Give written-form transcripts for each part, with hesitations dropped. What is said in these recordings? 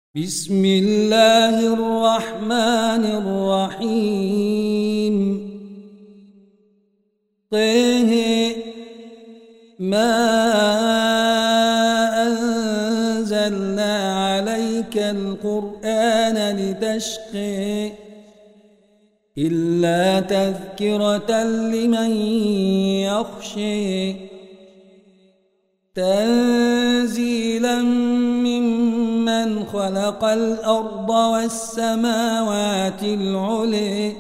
بسم الله الرحمن الرحيم. طه ما أنزلنا عليك القرآن لتشقى إلا تذكرة لمن يخشى تنزيلا ممن خلق الأرض والسماوات العلى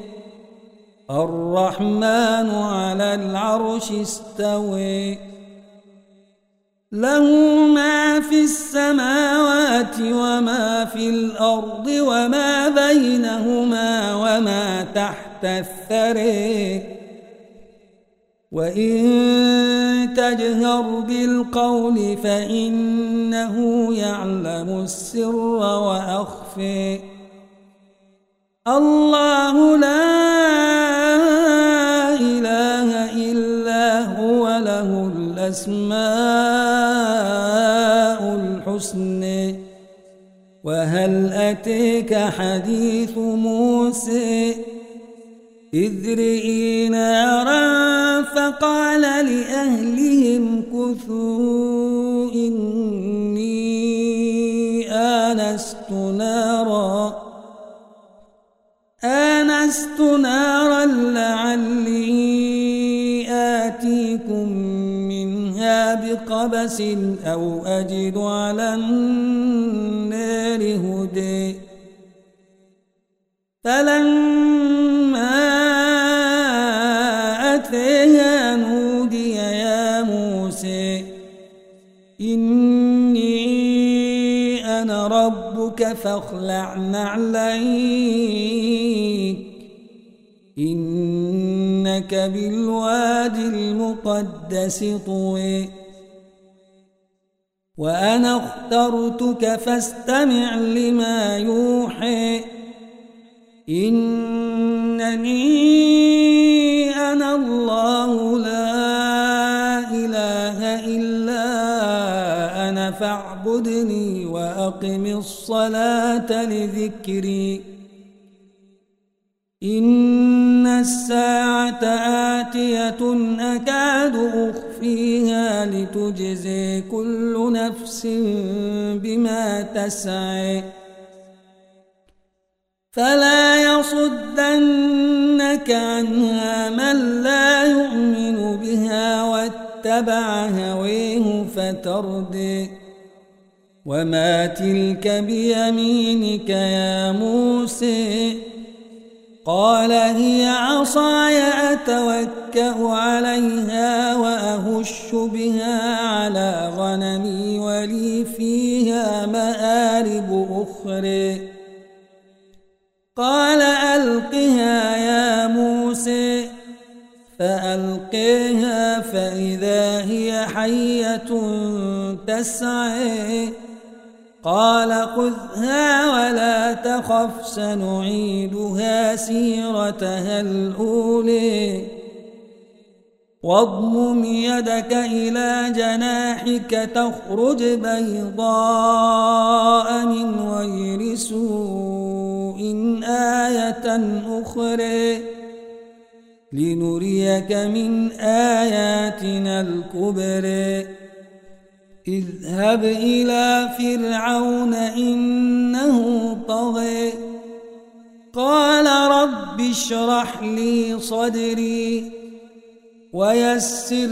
الرحمن على العرش استوى له ما في السماوات وما في الأرض وما بينهما وما تحت الثرى وإن تجهر بالقول فإنه يعلم السر وأخفى الله لا إله إلا هو له الأسماء الحسنى وهل أتيك حديث موسى إذ رئي نارا فقال لأهلهم كثوا إني آنست نارا لعلي آتيكم منها بقبس أو أجد على النار هدى فلما أتيها نودي يا موسى إني أنا ربك فاخلع نعليك إنك بالوادي المقدس طوى وأنا اخترتك فاستمع لما يوحى إنني أنا الله لا إله إلا أنا فاعبدني وأقم الصلاة لذكري إن الساعة آتية أكاد أخفيها لتجزي كل نفس بما تسعى فلا يصدنك عنها من لا يؤمن بها واتبع هويه فتردي وما تلك بيمينك يا موسى قال هي عصاي أتوكأ عليها وأهش بها على غنمي ولي فيها مآرب أخرى قال ألقها يا موسى فألقيها فإذا هي حية تسعى قال خذها ولا تخف سنعيدها سيرتها الأولى واضمم يدك إلى جناحك تخرج بيضاء من غير سوء آية أخرى لنريك من آياتنا الكبرى اذهب إلى فرعون إنه طغى قال رب اشرح لي صدري ويسر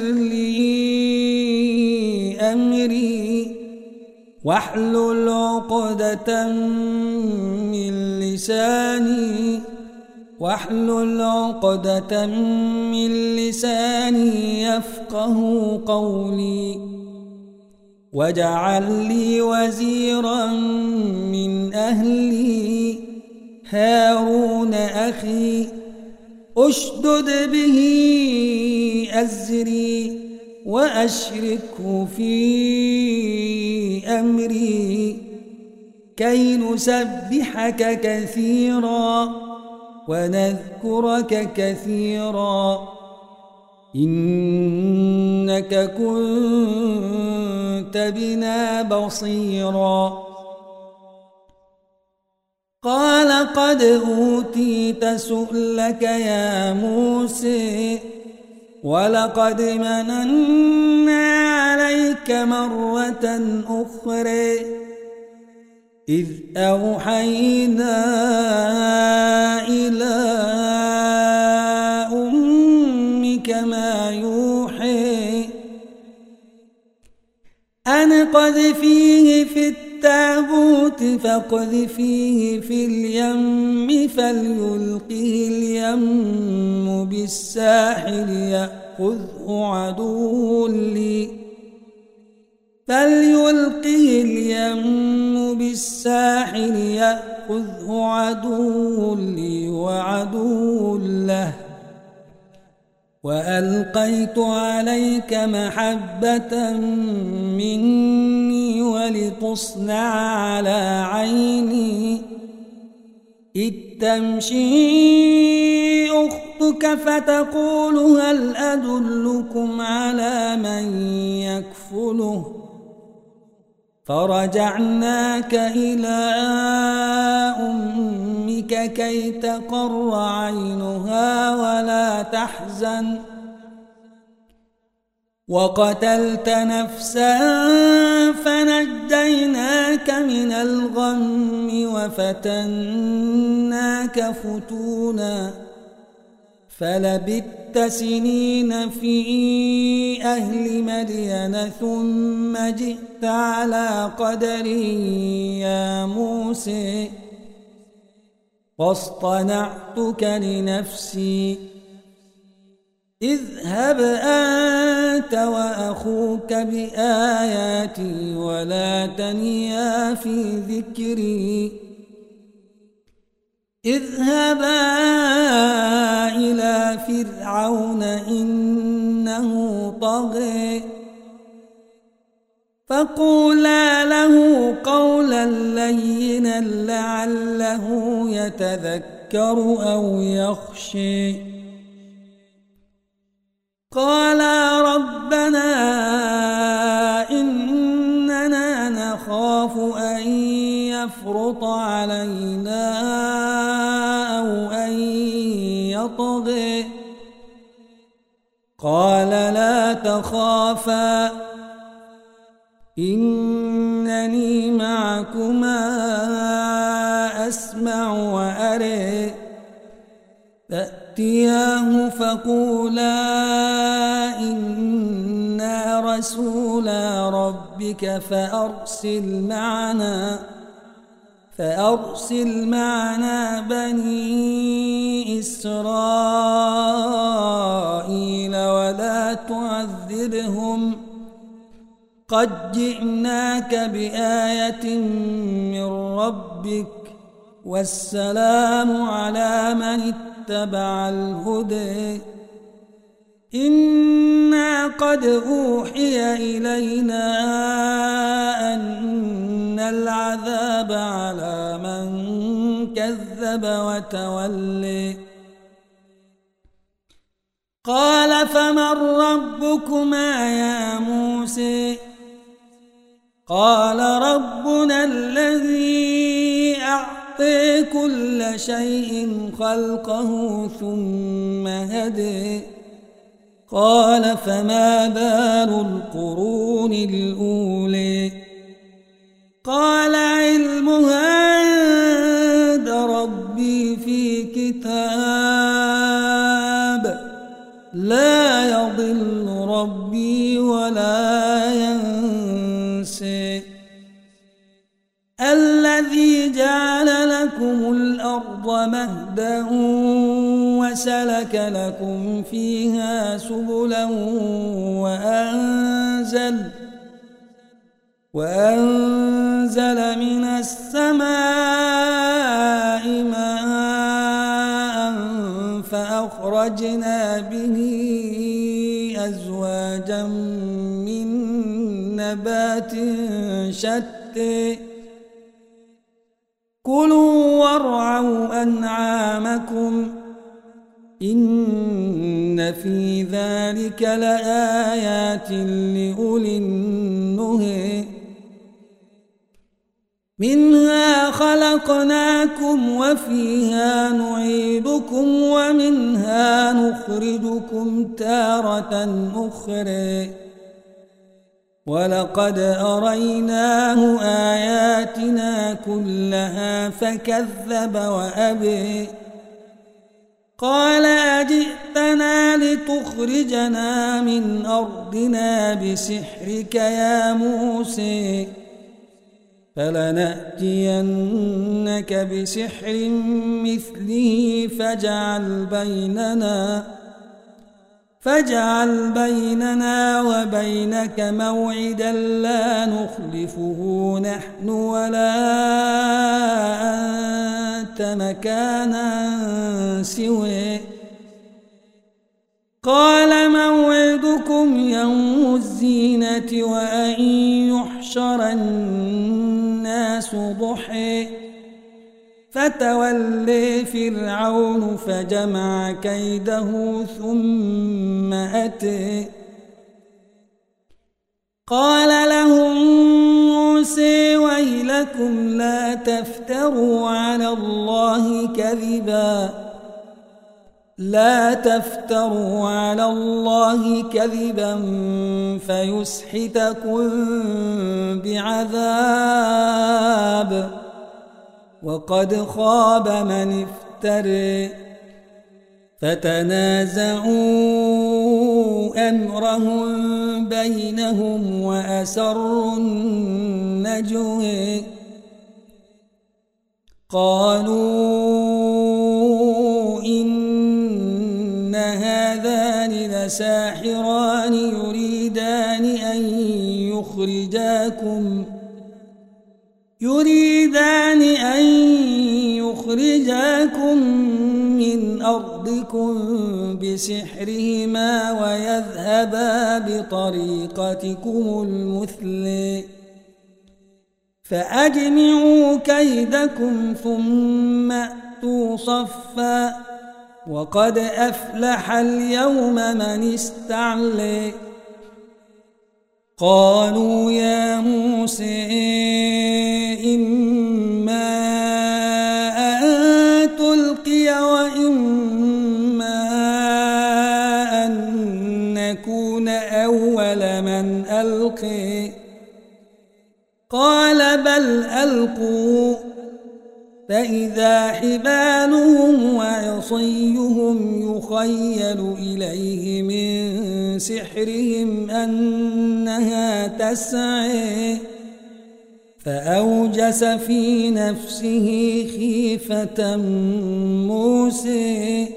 لي أمري واحلل عقدة من لساني يفقه قولي واجعل لي وزيرا من أهلي هارون أخي أشدد به أزري وأشركه في أمري كي نسبحك كثيرا ونذكرك كثيرا إنك كنت بنا بصيرا لقد أوتيت سؤلك يا موسى ولقد مننا عليك مرة أخرى إذ أوحينا إلى أمك ما يوحي أن اقذفيه في التابوت فاقذفيه في اليم فليلقه اليم بالساحل يأخذه عدو لي فليلقه اليم بالساحل يأخذه عدو لي وعدو له وألقيت عليك محبة مني ولتصنع على عيني إذ تمشي أختك فتقول هل أدلكم على من يكفله فرجعناك إلى أمك كي تقر عينها ولا تحزن وقتلت نفسا فنجيناك من الغم وفتناك فتونا فلبثت سنين في أهل مدين ثم جئت على قدري يا موسى واصطنعتك لنفسي اذهب أنت وأخوك بآياتي ولا تنيا في ذكري اذهبا إلى فرعون إنه طغى فقولا له قولا لينا لعله يتذكر أو يخشى قالا ربنا إننا نخاف أن يفرط علينا أو أن يطغى قال لا تخافا إنني معكما أسمع وأرى فأتياه فقولا إنا رسولا ربك فأرسل معنا بني إسرائيل ولا تعذبهم قد جئناك بآية من ربك والسلام على من اتبع الهدى إنا قد أوحي إلينا أن العذاب على من كذب وتولى قال فمن ربكما يا موسى قال ربنا الذي أعطى كل شيء خلقه ثم هدى قال فما بال القرون الأولى قال علمها عند ربي في كتاب لا يضل ربي ولا ينسى الذي جعل لكم الأرض مهدا وسلك لكم فيها سبلا وأنزل من السماء ماء فأخرجنا به أزواجا من نبات شتى كلوا وارعوا أنعامكم إن في ذلك لآيات لأولي النهى منها خلقناكم وفيها نعيدكم ومنها نخرجكم تارة أخرى ولقد أريناه آياتنا كلها فكذب وأبى قال أجئتنا لتخرجنا من أرضنا بسحرك يا موسى فلنأتينك بسحر مثله فاجعل بيننا وبينك موعدا لا نخلفه نحن ولا أنت مكانا سواه قال موعدكم يوم الزينة وأن يحشر الناس ضحى فتولى فرعون فجمع كيده ثم أتى قال لهم موسى ويلكم لا تفتروا على الله كذبا فيسحتكم بعذاب وقد خاب من افترى فتنازعوا أمرهم بينهم وأسروا النجوى قالوا إن هذان لساحران يريدان أن يخرجاكم من أرضكم بسحرهما ويذهبا بطريقتكم المثلى فأجمعوا كيدكم ثم أتوا صفا وقد أفلح اليوم من استعلى قالوا يا موسى إما أن تلقي وإما أن نكون أول من ألقي قال بل ألقوا فإذا حبالهم وعصيهم يخيل إليه من سحرهم أنها تسعى فأوجس في نفسه خيفة موسى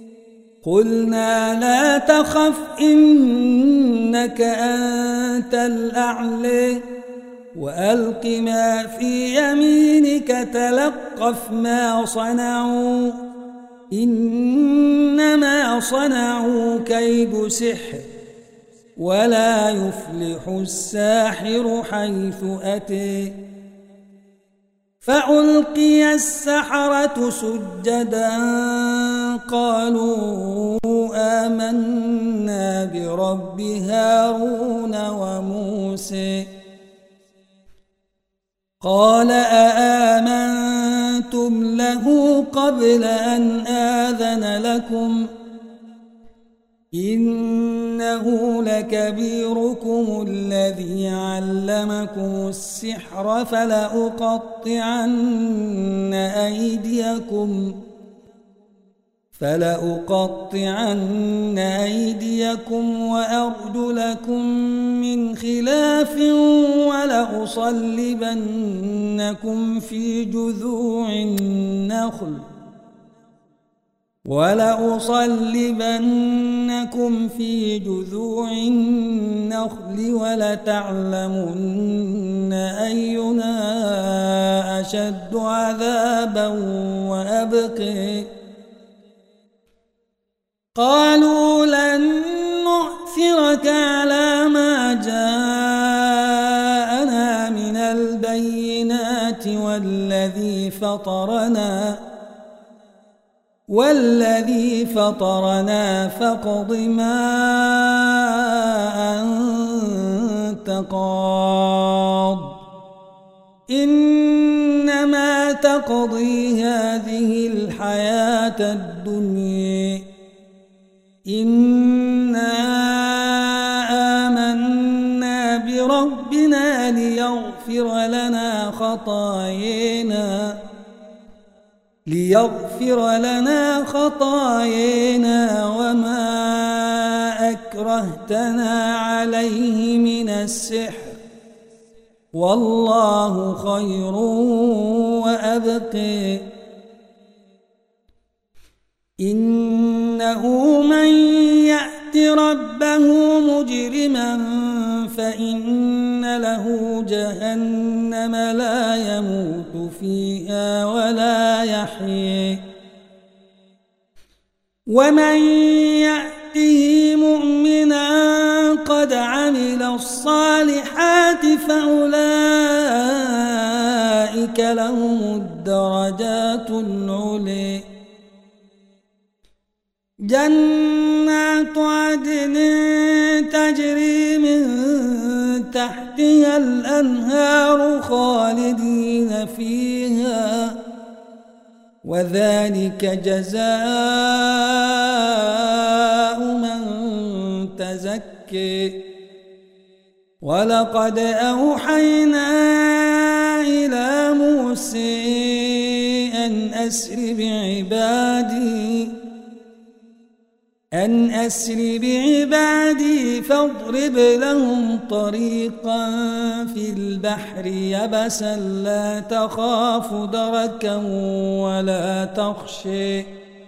قلنا لا تخف إنك أنت الأعلى وألق ما في يمينك تلقف ما صنعوا إنما صنعوا كيد سحر ولا يفلح الساحر حيث أتى فألقي السحرة سجدا قالوا آمنا برب هارون وموسى قال أآمنتم له قبل أن آذن لكم إنه لكبيركم الذي علمكم السحر فلأقطعن أيديكم وأرجلكم من خلاف ولأصلبنكم في جذوع النخل ولتعلمن أينا أشد عذابا وأبقى قالوا لن نؤثرك على ما جاءنا من البينات والذي فطرنا فاقض ما أنت قاض تقضي هذه الحياة الدنيا إنا آمنا بربنا ليغفر لنا خطايانا وما أكرهتنا عليه من السحر والله خير وأبقى إنه من يأت ربه مجرما فإن له جهنم لا يموت فيها ولا يحيى ومن يأته مؤمنا قد عمل الصالحات فأولئك لهم الدرجات العلي جنات عدن تجري من تحتها الأنهار خالدين فيها وذلك جزاء من تزكى ولقد أوحينا إلى موسى أن أسر بعبادي فاضرب لهم طريقا في البحر يبسا لا تخاف دركا ولا تخشى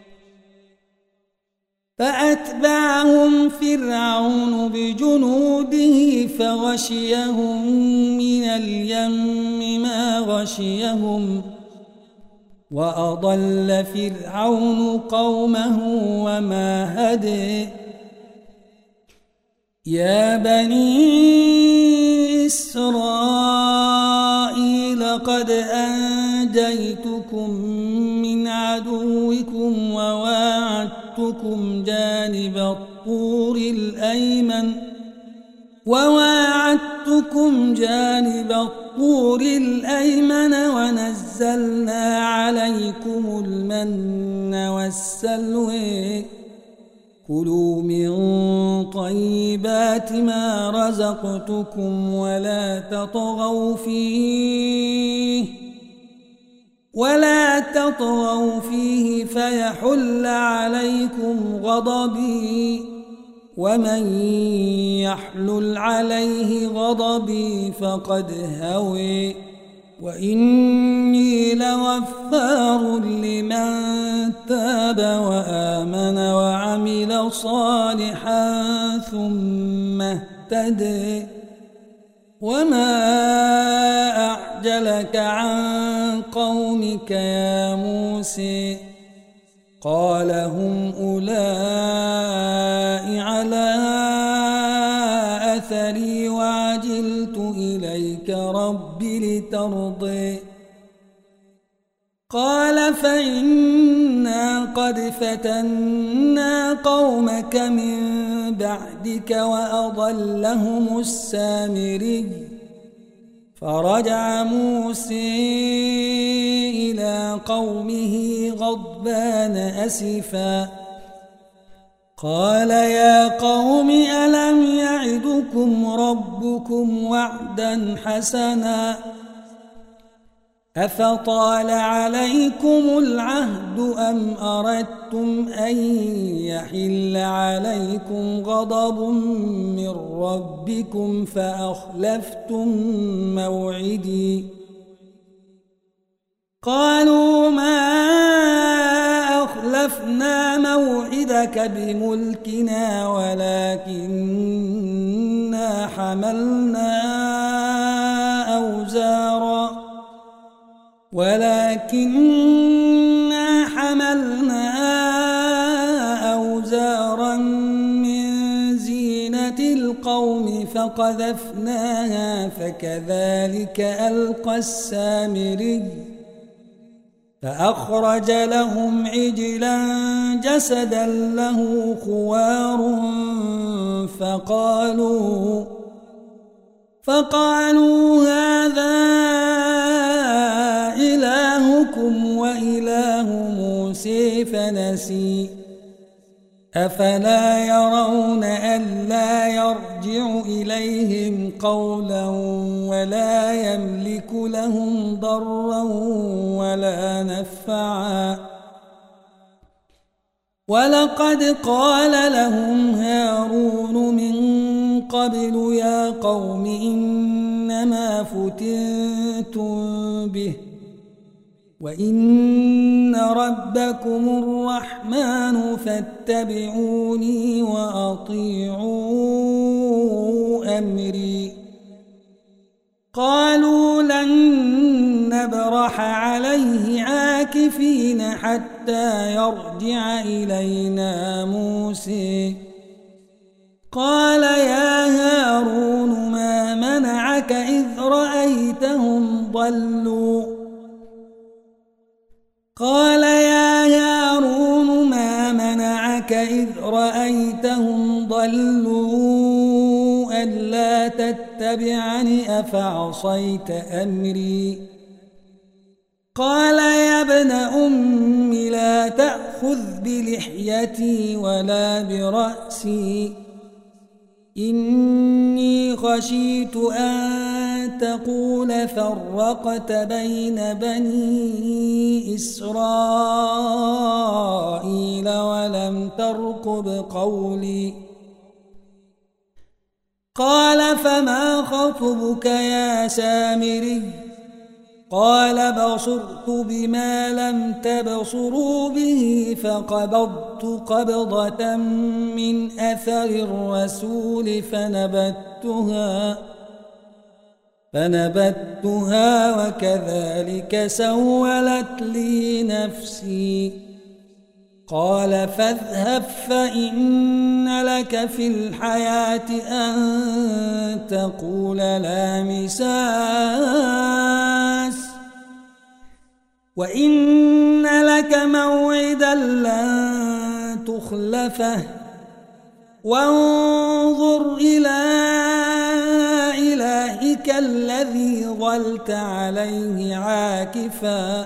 فأتبعهم فرعون بجنوده فغشيهم من اليم ما غشيهم وأضل فرعون قومه وما هدى يا بني إسرائيل قد أنجيتكم من عدوكم وواعدتكم جانب الطور الأيمن ونزلنا عليكم المن والسلوى كلوا من طيبات ما رزقتكم ولا تطغوا فيه فيحل عليكم غضبي ومن يحلل عليه غضبي فقد هوي وإني لغفار لمن تاب وآمن وعمل صالحا ثم اهتدى وما أعجلك عن قومك يا موسى قال هم أولئك على أثري وعجلت إليك رب لترضي قال فإنا قد فتنا قومك من بعدك وأضلهم السامري فرجع موسى إلى قومه غضبان أسفا قال يا قوم ألم يعدكم ربكم وعدا حسنا أفطال عليكم العهد أم أردتم أن يحل عليكم غضب من ربكم فأخلفتم موعدي قالوا ما أخلفنا موعدك بملكنا ولكننا حملنا أوزارا من زينة القوم فقذفناها فكذلك ألقى السامري فأخرج لهم عجلا جسدا له خوار فقالوا هذا إلهكم إلهكم وإله موسى فنسي أفلا يرون ألا يرجع إليهم قولا ولا يملك لهم ضرا ولا نفعا ولقد قال لهم هارون من قبل يا قوم إنما فتنتم به وإن ربكم الرحمن فاتبعوني وأطيعوا أمري قالوا لن نبرح عليه عاكفين حتى يرجع إلينا موسى قال يا هارون ما منعك إذ رأيتهم ضلوا قال يا هارون ما منعك إذ رأيتهم ضلوا ألا تتبعني أفعصيت أمري قال يا ابن أم لا تأخذ بلحيتي ولا برأسي إني خشيت أن تقول فرقت بين بني إسرائيل ولم ترقب قولي قال فما خطبك يا سامري قال بصرت بما لم تبصروا به فقبضت قبضة من أثر الرسول فنبتها وكذلك سولت لي نفسي قال فاذهب فإن لك في الحياة أن تقول لا مساس وإن لك موعدا لن تخلفه وانظر إلى إلهك الذي ظلت عليه عاكفا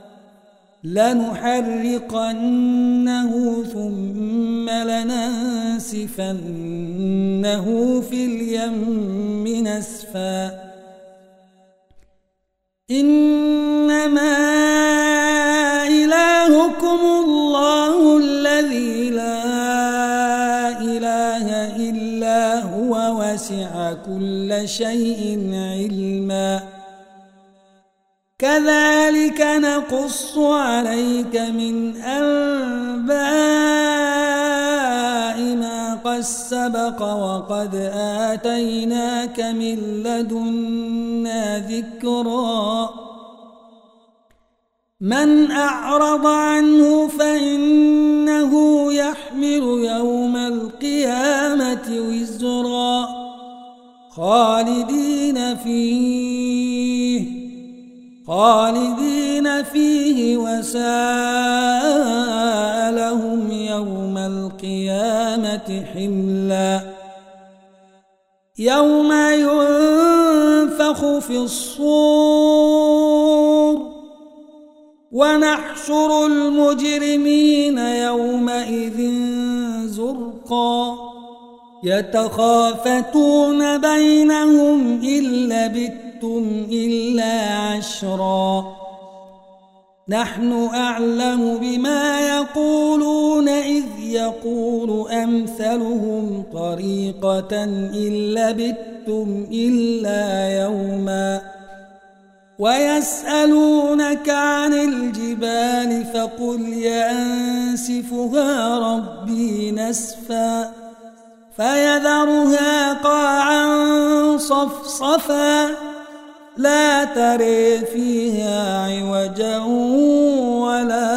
لنحرقنه ثم لننسفنه في اليم نسفا إنما إلهكم الله الذي لا إله إلا هو وسع كل شيء علما كذلك نقص عليك من أنباء ما قد سبق وقد آتيناك من لدنا ذكرا من أعرض عنه فإنه يحمل يوم القيامة وزرا خالدين فيه وساء لهم يوم القيامة حملا يوم ينفخ في الصور ونحشر المجرمين يومئذ زرقا يتخافتون بينهم إن لبثتم إلا عشرا نحن أعلم بما يقولون إذ يقول أمثلهم طريقة إن لبثتم إلا يوما ويسألونك عن الجبال فقل ينسفها ربي نسفا فيذرها قاعا صفصفا لا ترى فيها عوجا ولا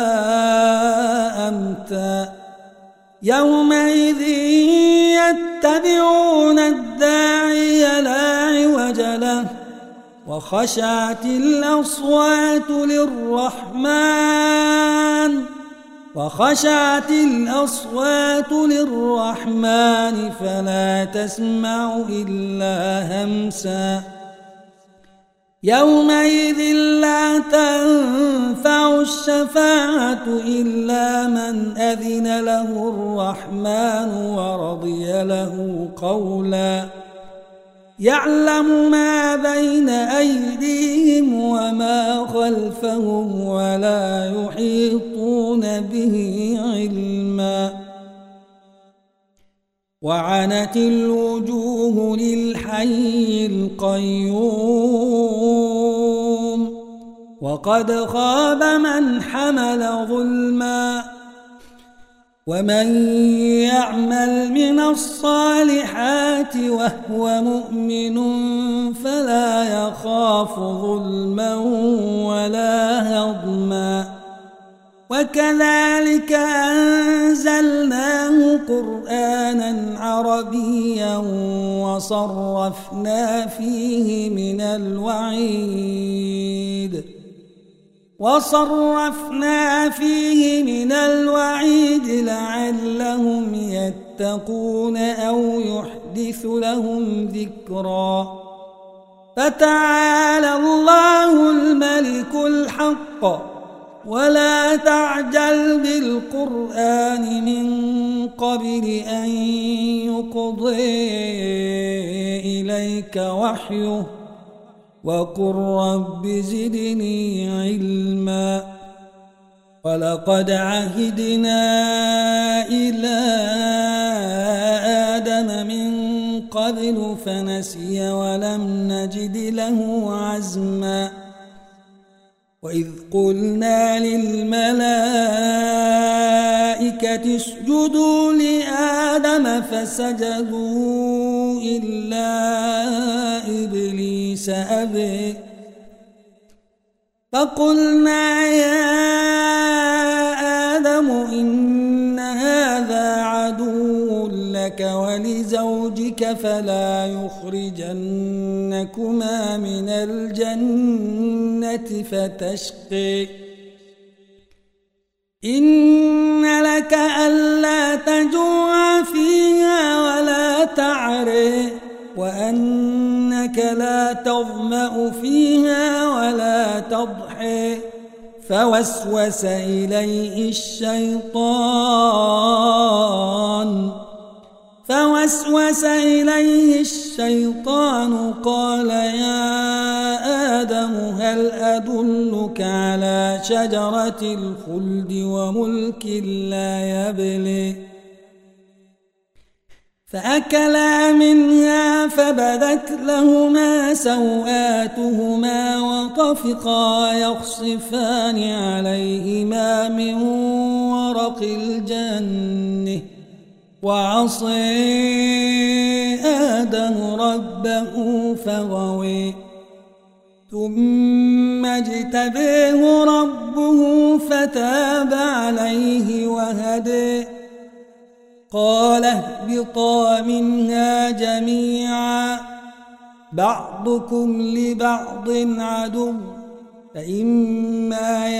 أمتا يومئذ يتبعون الداعي لا عوج له وخشعت الأصوات للرحمن فلا تسمع إلا همسا يومئذ لا تنفع الشفاعة إلا من أذن له الرحمن ورضي له قولا يعلم ما بين أيديهم وما خلفهم ولا يحيطون به علما وعنت الوجوه للحي القيوم وقد خاب من حمل ظلما ومن يعمل من الصالحات وهو مؤمن فلا يخاف ظلما ولا هضما وكذلك أنزلناه قرآنا عربيا وصرفنا فيه من الوعيد لعلهم يتقون أو يحدث لهم ذكرا فتعالى الله الملك الحق ولا تعجل بالقرآن من قبل أن يقضي إليك وحيه وقل رب زدني علما ولقد عهدنا إلى آدم من قبل فنسي ولم نجد له عزما وإذ قلنا للملائكة اسجدوا لآدم فسجدوا إلا إبليس أبى فقلنا يا آدم إن هذا عدو لك ولزوجك فلا يخرجنكما من الجنة فتشقي إن لك ألا تجوع فيها ولا تعري وأنك لا تظمأ فيها ولا تضحي فوسوس إليه الشيطان قال يا آدم هل أدلك على شجرة الخلد وملك لا يبلي فأكلا منها فبدت لهما سوآتهما وطفقا يخصفان عليهما من ورق الجنة وعصي آدم ربه فغوي ثم اجتبيه ربه فتاب عليه وهدي قال اهبطا منها جميعا بعضكم لبعض عدو فإما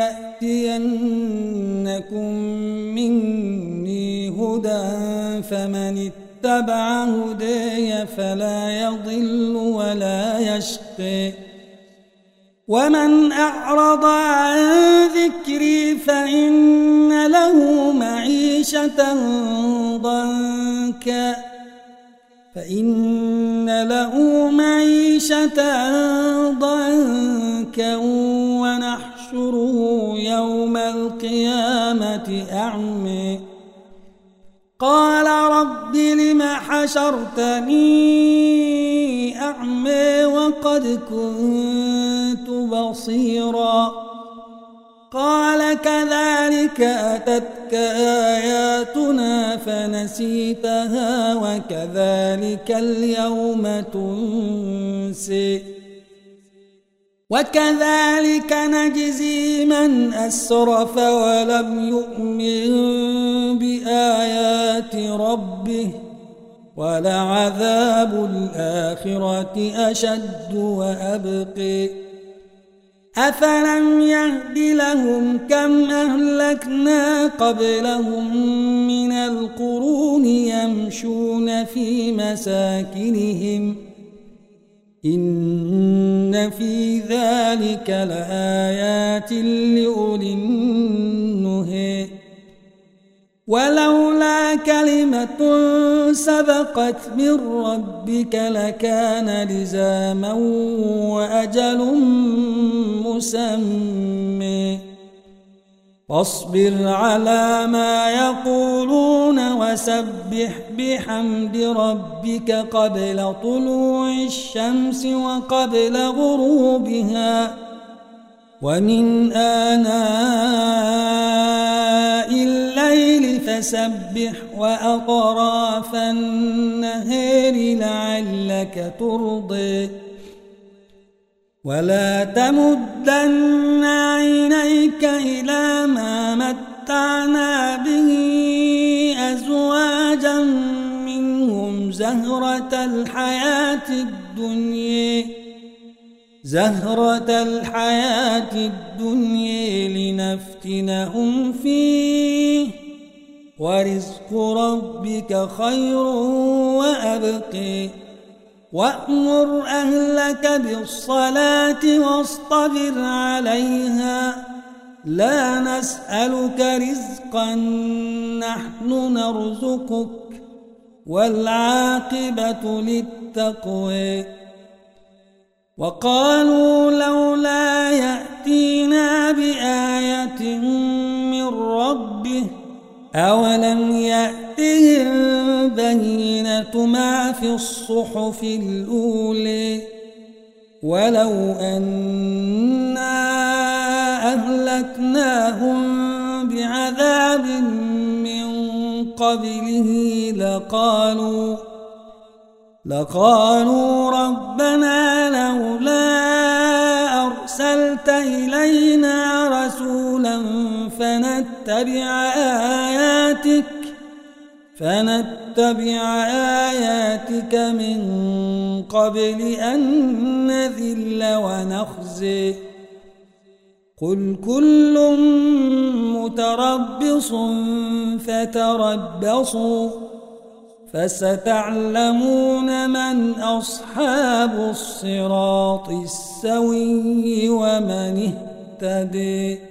يأتينكم مني هدى فمن اتبع هداي فلا يضل ولا يشقى ومن أعرض عن ذكري فإن له معيشة ضنكا ونحشره يوم القيامة أعمى قال رب لم حشرتني أعمى وقد كنت بصيرا قال كذلك أتتك آياتنا فنسيتها وكذلك اليوم تنسي وكذلك نجزي من أسرف ولم يؤمن بآيات ربه ولعذاب الآخرة أشد وأبقي أفلم يهد لهم كم أهلكنا قبلهم من القرون يمشون في مساكنهم إن في ذلك لآيات لأولي النهي ولولا كلمة سبقت من ربك لكان لزاما وأجل مسمى فاصبر على ما يقولون وسبح بحمد ربك قبل طلوع الشمس وقبل غروبها ومن آناء الليل فسبح وأطراف النهار لعلك ترضي ولا تمدن عينيك إلى ما متعنا به أزواجا منهم زهرة الحياة الدنيا لنفتنهم فيه ورزق ربك خير وأبقي وأمر أهلك بالصلاة واصطبر عليها لا نسألك رزقا نحن نرزقك والعاقبة للتقوى وقالوا لولا يأتينا بآية من ربه أولم يأتهم بينة ما في الصحف الأولى ولو أنا أهلكناهم بعذاب من قبله لقالوا ربنا لولا أرسلت إلينا رسولا فنتبع آياتك من قبل أن نذل ونخزي قل كل متربص فتربصوا فستعلمون من أصحاب الصراط السوي ومن اهتدي